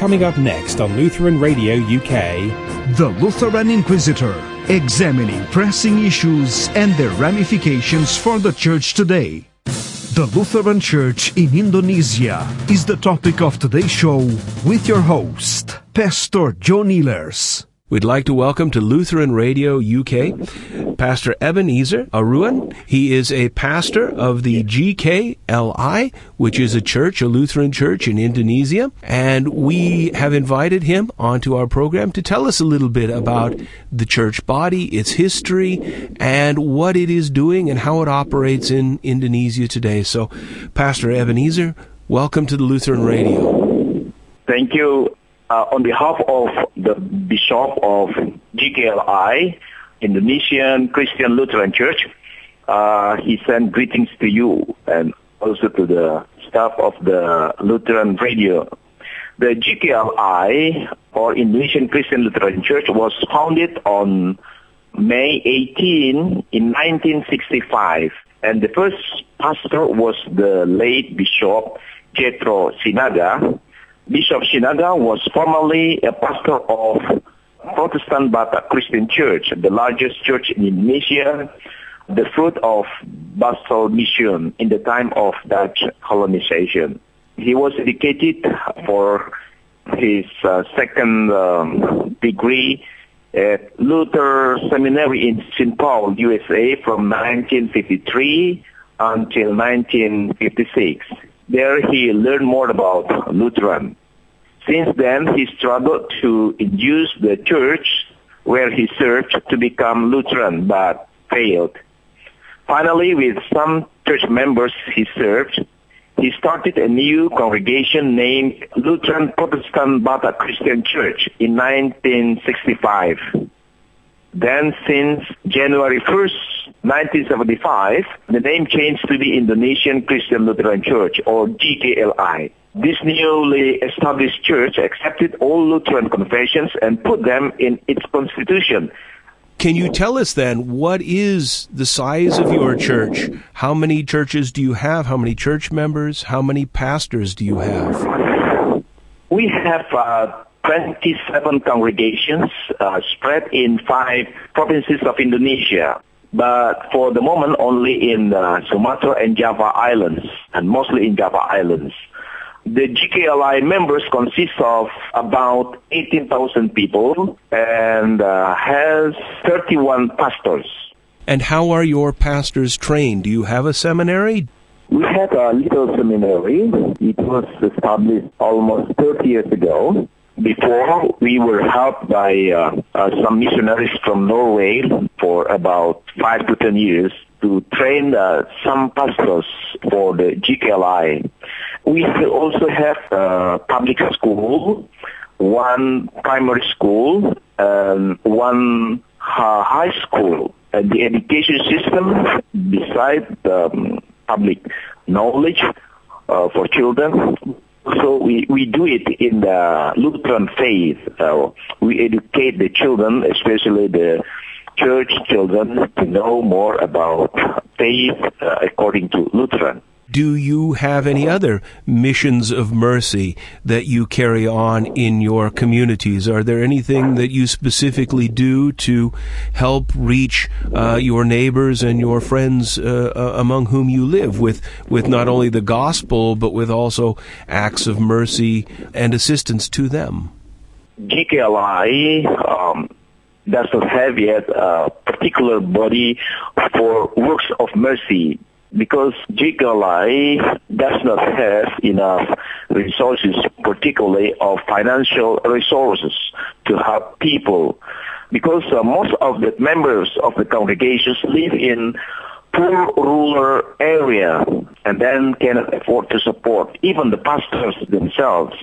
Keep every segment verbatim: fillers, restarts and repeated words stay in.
Coming up next on Lutheran Radio U K, The Lutheran Inquisitor, examining pressing issues and their ramifications for the Church today. The Lutheran Church in Indonesia is the topic of today's show with your host, Pastor John Ehlers. We'd like to welcome to Lutheran Radio U K Pastor Ebenezer Aruan. He is a pastor of the G K L I, which is a church, a Lutheran church in Indonesia. And we have invited him onto our program to tell us a little bit about the church body, its history, and what it is doing and how it operates in Indonesia today. So, Pastor Ebenezer, welcome to the Lutheran Radio. Thank you. Uh, on behalf of the Bishop of G K L I, Indonesian Christian Lutheran Church, uh, he sent greetings to you and also to the staff of the Lutheran Radio. The G K L I, or Indonesian Christian Lutheran Church, was founded on May eighteenth in nineteen sixty-five, and the first pastor was the late Bishop Jethro Sinaga. Bishop Sinaga was formerly a pastor of Protestant Batak Christian Church, the largest church in Indonesia, the fruit of Basel Mission in the time of Dutch colonization. He was educated for his uh, second um, degree at Luther Seminary in Saint Paul, U S A from nineteen fifty-three until nineteen fifty-six. There he learned more about Lutheran. Since then, he struggled to induce the church where he served to become Lutheran, but failed. Finally, with some church members he served, he started a new congregation named Lutheran Protestant Batak Christian Church in nineteen sixty-five. Then, since January first, nineteen seventy-five, the name changed to the Indonesian Christian Lutheran Church, or G K L I. This newly established church accepted all Lutheran confessions and put them in its constitution. Can you tell us then, what is the size of your church? How many churches do you have? How many church members? How many pastors do you have? We have uh, twenty-seven congregations uh, spread in five provinces of Indonesia, but for the moment only in uh, Sumatra and Java Islands, and mostly in Java Islands. The G K L I members consist of about eighteen thousand people and uh, has thirty-one pastors. And how are your pastors trained? Do you have a seminary? We had a little seminary. It was established almost thirty years ago. Before, we were helped by uh, uh, some missionaries from Norway for about five to ten years to train uh, some pastors for the G K L I. We also have a public school, one primary school, and one uh, high school. And the education system, besides um, public knowledge uh, for children, so we, we do it in the Lutheran faith. Uh, we educate the children, especially the church children, to know more about faith uh, according to Lutheran. Do you have any other missions of mercy that you carry on in your communities? Are there anything that you specifically do to help reach uh, your neighbors and your friends uh, uh, among whom you live with, with not only the gospel, but with also acts of mercy and assistance to them? G K L I um, does not have yet a particular body for works of mercy, because G K L I does not have enough resources, particularly of financial resources, to help people. Because uh, most of the members of the congregations live in poor rural area and then cannot afford to support even the pastors themselves.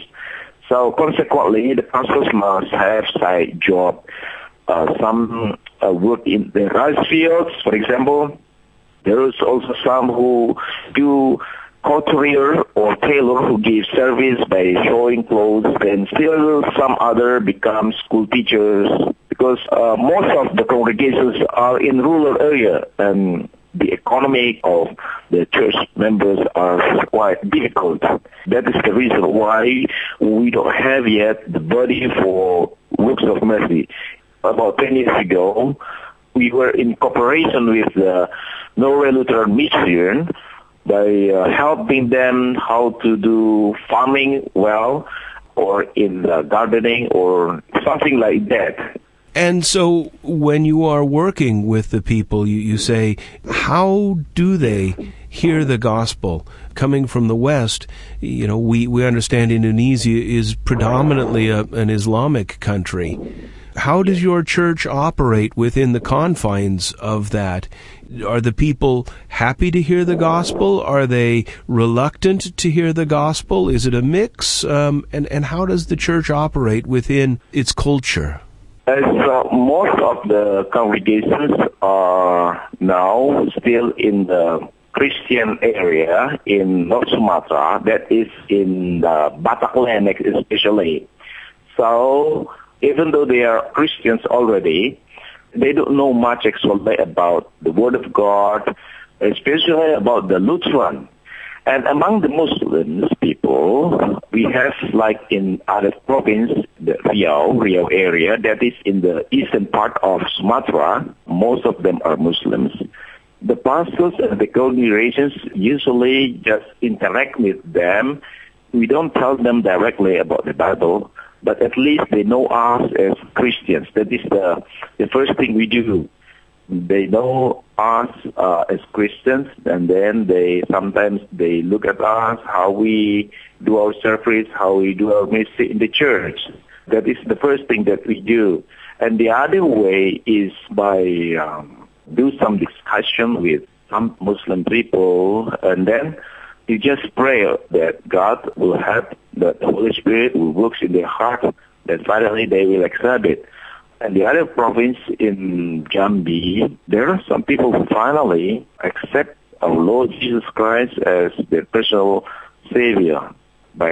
So consequently, the pastors must have side job. Uh, some uh, work in the rice fields, for example. There is also some who do couturier or tailor who give service by sewing clothes, and still some other become school teachers, because uh, most of the congregations are in rural area, and the economy of the church members are quite difficult. That is the reason why we don't have yet the body for works of mercy. About ten years ago, we were in cooperation with the Norway Lutheran Mission by uh, helping them how to do farming well, or in uh, gardening, or something like that. And so when you are working with the people, you, you say, how do they hear the gospel? Coming from the West, you know, we, we understand Indonesia is predominantly a, an Islamic country. How does your church operate within the confines of that? Are the people happy to hear the gospel? Are they reluctant to hear the gospel? Is it a mix? Um, and, and how does the church operate within its culture? As uh, most of the congregations are now still in the Christian area in North Sumatra, that is in the Batak land especially. So even though they are Christians already, they don't know much actually about the Word of God, especially about the Lutheran. And among the Muslims people, we have, like in other province, the Riau, Riau area, that is in the eastern part of Sumatra, most of them are Muslims. The pastors and the congregations usually just interact with them. We don't tell them directly about the Bible, but at least they know us as Christians. That is the, the first thing we do. They know us uh, as Christians, and then they sometimes they look at us, how we do our service, how we do our ministry in the church. That is the first thing that we do. And the other way is by um, do some discussion with some Muslim people, and then you just pray that God will help, that the Holy Spirit will work in their heart, that finally they will accept it. And the other province in Jambi, there are some people who finally accept our Lord Jesus Christ as their personal Savior by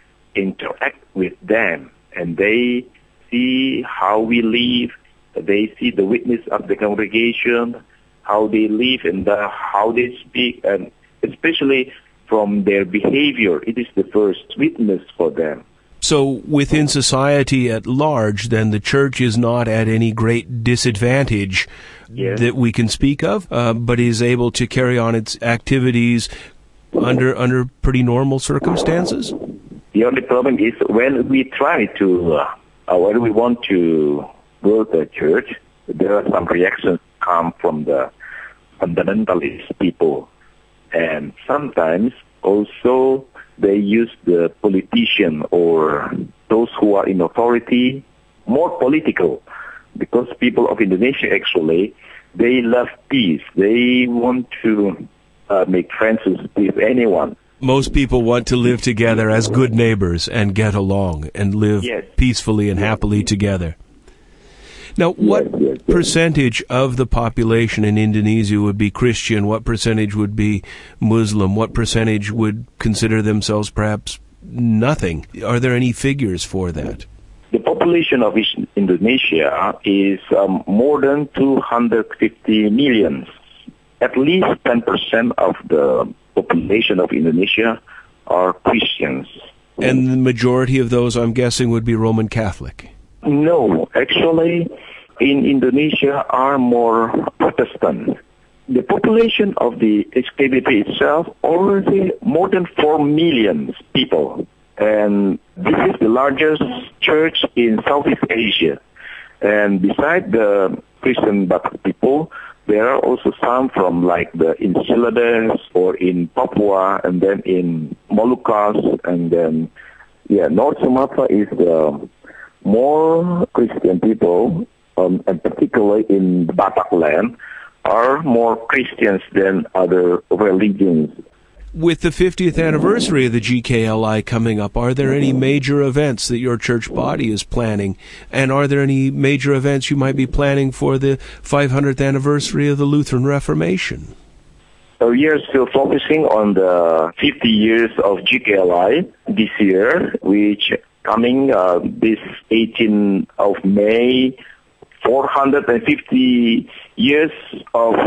interact with them. And they see how we live, they see the witness of the congregation, how they live and the, how they speak, and especially from their behavior, it is the first witness for them. So within society at large, then the church is not at any great disadvantage yes. that we can speak of, uh, but is able to carry on its activities under under pretty normal circumstances? The only problem is when we try to, uh, when we want to go to a church, there are some reactions come from the fundamentalist people. And sometimes also they use the politician or those who are in authority, more political, because people of Indonesia actually, they love peace. They want to uh, make friends with anyone. Most people want to live together as good neighbors and get along and live yes. peacefully and happily together. Now, what yes, yes, yes. percentage of the population in Indonesia would be Christian? What percentage would be Muslim? What percentage would consider themselves perhaps nothing? Are there any figures for that? The population of Indonesia is um, more than two hundred fifty million. At least ten percent of the population of Indonesia are Christians. And the majority of those, I'm guessing, would be Roman Catholic? No, actually, in Indonesia are more Protestant. The population of the H K B P itself already more than four million people. And this is the largest church in Southeast Asia. And beside the Christian Batak people, there are also some from like the Enceladus or in Papua and then in Molucas and then, yeah, North Sumatra is the more Christian people, um, and particularly in Batak land, are more Christians than other religions. With the fiftieth anniversary of the G K L I coming up, are there any major events that your church body is planning? And are there any major events you might be planning for the five hundredth anniversary of the Lutheran Reformation? So we are still focusing on the fifty years of G K L I this year, which coming uh, this eighteenth of May, four hundred fifty years of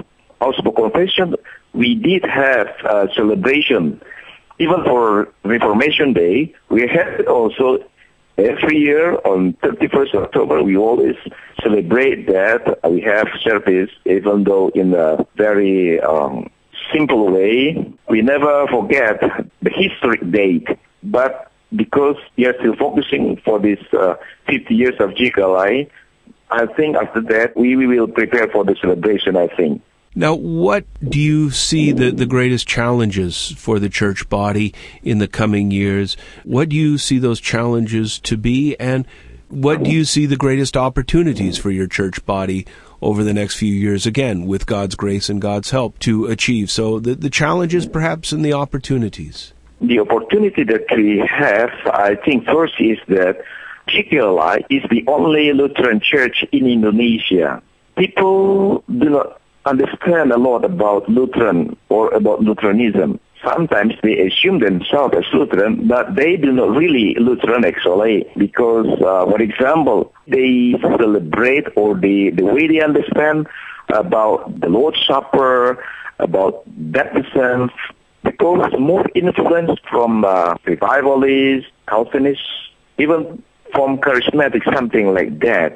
Augsburg Confession, we did have a celebration. Even for Reformation Day, we had it also every year on thirty-first of October. We always celebrate that. We have service, even though in a very um, simple way. We never forget the historic date, but because we are still focusing for this uh, fifty years of G K L I, I think after that we, we will prepare for the celebration, I think. Now, what do you see the, the greatest challenges for the church body in the coming years? What do you see those challenges to be, and what do you see the greatest opportunities for your church body over the next few years, again, with God's grace and God's help, to achieve? So the, the challenges perhaps and the opportunities. The opportunity that we have, I think first is that G K L I is the only Lutheran church in Indonesia. People do not understand a lot about Lutheran or about Lutheranism. Sometimes they assume themselves as Lutheran, but they do not really Lutheran actually, because, uh, for example, they celebrate, or they, the way they understand about the Lord's Supper, about baptism, because more influence from uh, revivalists, Calvinists, even from charismatic, something like that.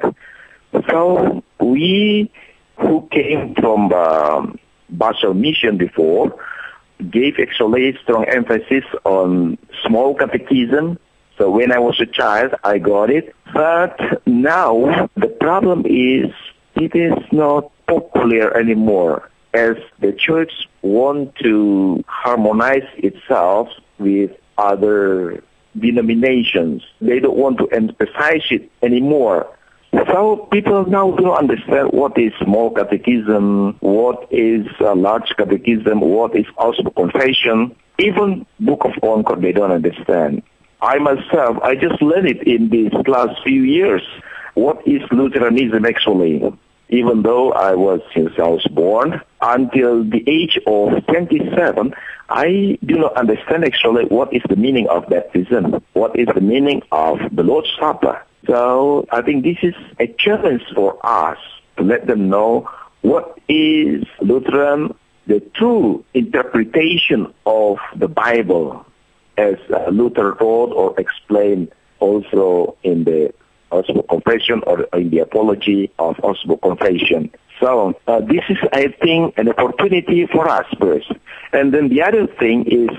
So we who came from uh, Basel Mission before gave actually strong emphasis on small catechism. So when I was a child, I got it. But now the problem is it is not popular anymore, as the church want to harmonize itself with other denominations. They don't want to emphasize it anymore. So people now don't understand what is small catechism, what is a large catechism, what is Augsburg Confession. Even Book of Concord, they don't understand. I myself, I just learned it in these last few years. What is Lutheranism actually? Even though I was, since I was born, until the age of twenty-seven, I do not understand actually what is the meaning of baptism, what is the meaning of the Lord's Supper. So I think this is a challenge for us to let them know what is Lutheran, the true interpretation of the Bible, as uh, Luther wrote or explained also in the Augsburg Confession or in the Apology of Augsburg Confession. So uh, this is, I think, an opportunity for us first. And then the other thing is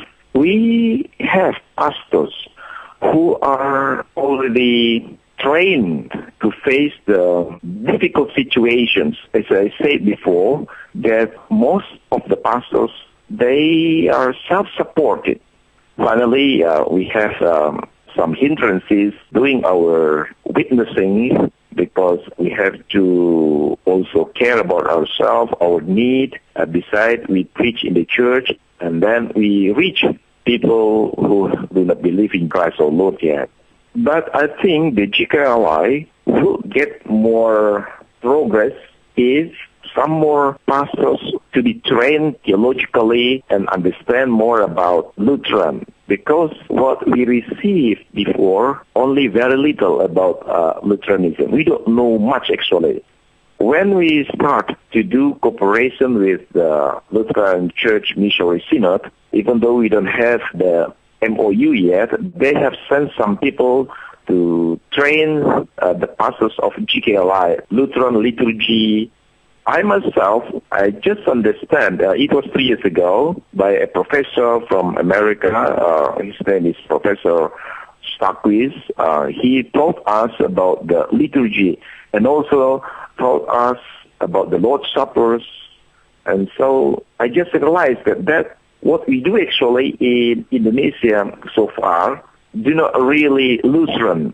we have pastors who are already trained to face the difficult situations. As I said before, that most of the pastors, they are self-supported. Finally, uh, we have um, some hindrances doing our witnessing, because we have to also care about ourselves, our need. Uh, besides, we preach in the church, and then we reach people who do not believe in Christ or Lord yet. But I think the G K L I will get more progress if some more pastors to be trained theologically and understand more about Lutheran. Because what we received before, only very little about uh, Lutheranism. We don't know much actually. When we start to do cooperation with the Lutheran Church Missionary Synod, even though we don't have the M O U yet, they have sent some people to train uh, the pastors of G K L I, Lutheran liturgy. I myself, I just understand, uh, it was three years ago by a professor from America. Uh, his name is Professor Starquist. Uh, he taught us about the liturgy and also taught us about the Lord's Suppers. And so I just realized that, that what we do actually in Indonesia so far do not really Lutheran.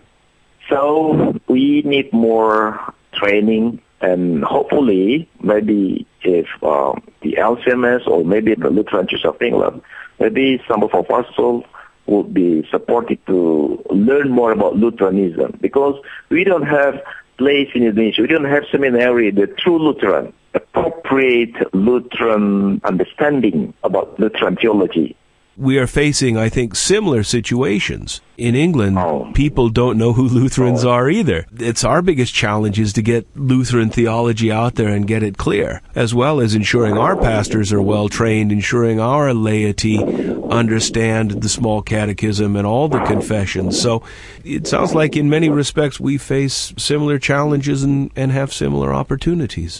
So we need more training, and hopefully maybe if uh, the L C M S or maybe the Lutheran Church of England, maybe some of our pastors would be supported to learn more about Lutheranism, because we don't have place in Indonesia, we don't have seminary, the true Lutheran, appropriate Lutheran understanding about Lutheran theology. we are facing, I think, similar situations. In England, Oh. people don't know who Lutherans Oh. are either. It's our biggest challenge is to get Lutheran theology out there and get it clear, as well as ensuring our pastors are well trained, ensuring our laity understand the small catechism and all the confessions. So it sounds like in many respects we face similar challenges and, and have similar opportunities.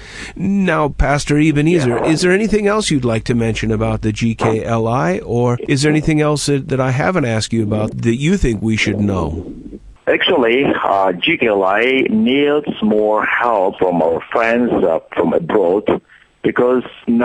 Now, Pastor Ebenezer, Yeah. is there anything else you'd like to mention about the G K L I, or is there anything else that, that I haven't asked you about that you think we should know? Actually, uh, G K L I needs more help from our friends uh, from abroad, because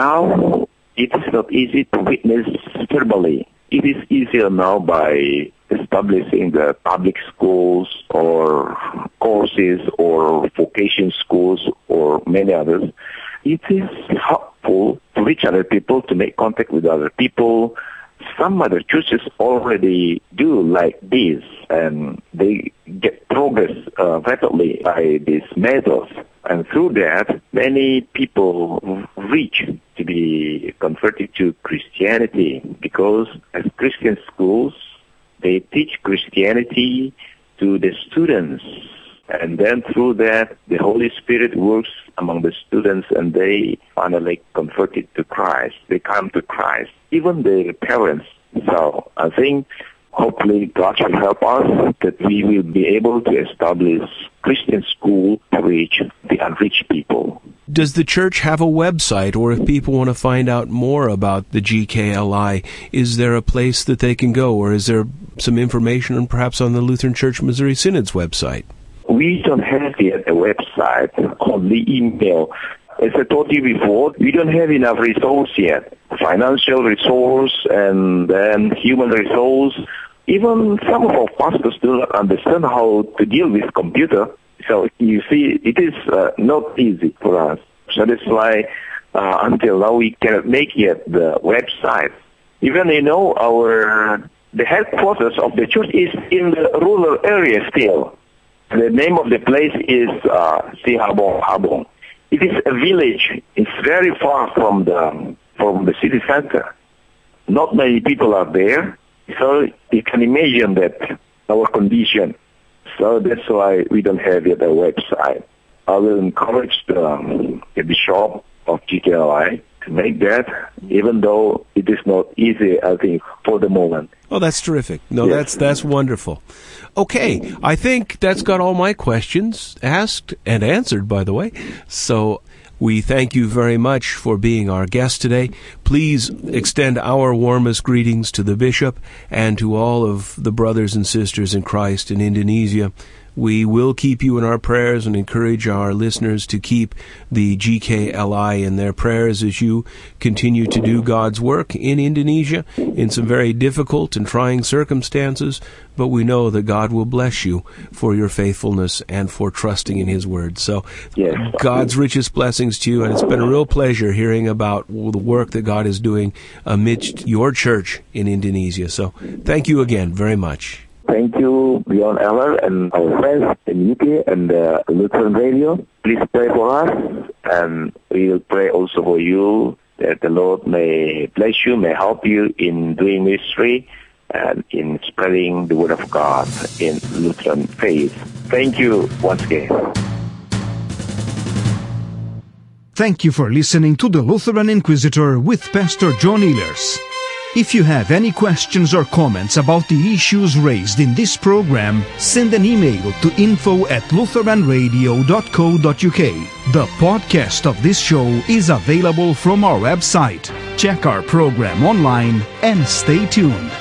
now it is not easy to witness verbally. It is easier now by establishing the public schools or courses or vocation schools or many others. It is helpful to reach other people, to make contact with other people. Some other churches already do like this, and they get progress uh, rapidly by these methods. And through that, many people reach to be converted to Christianity, because as Christian schools, they teach Christianity to the students. And then through that, the Holy Spirit works among the students, and they finally converted to Christ. They come to Christ, even their parents. So I think hopefully God will help us that we will be able to establish Christian school to reach the unreached people. Does the church have a website, or if people want to find out more about the G K L I, is there a place that they can go, or is there some information perhaps on the Lutheran Church Missouri Synod's website? We don't have yet a website, only email. As I told you before, we don't have enough resource yet. Financial resource and then human resource. Even some of our pastors do not understand how to deal with computer. So you see, it is uh, not easy for us. So that's why uh, until now we cannot make yet the website. Even, you know, our the headquarters of the church is in the rural area still. The name of the place is uh, Sihabong Habong. It is a village. It's very far from the from the city center. Not many people are there, so you can imagine that our condition. So that's why we don't have yet a website. I will encourage the, um, the bishop of G K L I to make that, even though it is not easy, I think, for the moment. Oh, that's terrific. No, Yes. that's that's wonderful. Okay, I think that's got all my questions asked and answered, by the way. So we thank you very much for being our guest today. Please extend our warmest greetings to the bishop and to all of the brothers and sisters in Christ in Indonesia. We will keep you in our prayers and encourage our listeners to keep the G K L I in their prayers as you continue to do God's work in Indonesia in some very difficult and trying circumstances. But we know that God will bless you for your faithfulness and for trusting in His Word. So Yes. God's richest blessings to you, and it's been a real pleasure hearing about the work that God is doing amidst your church in Indonesia. So thank you again very much. Thank you, Beyond Eller and our friends in U K and uh, Lutheran Radio. Please pray for us, and we will pray also for you that the Lord may bless you, may help you in doing ministry and in spreading the Word of God in Lutheran faith. Thank you once again. Thank you for listening to the Lutheran Inquisitor with Pastor John Ehlers. If you have any questions or comments about the issues raised in this program, send an email to info at lutheran radio dot co dot uk. The podcast of this show is available from our website. Check our program online and stay tuned.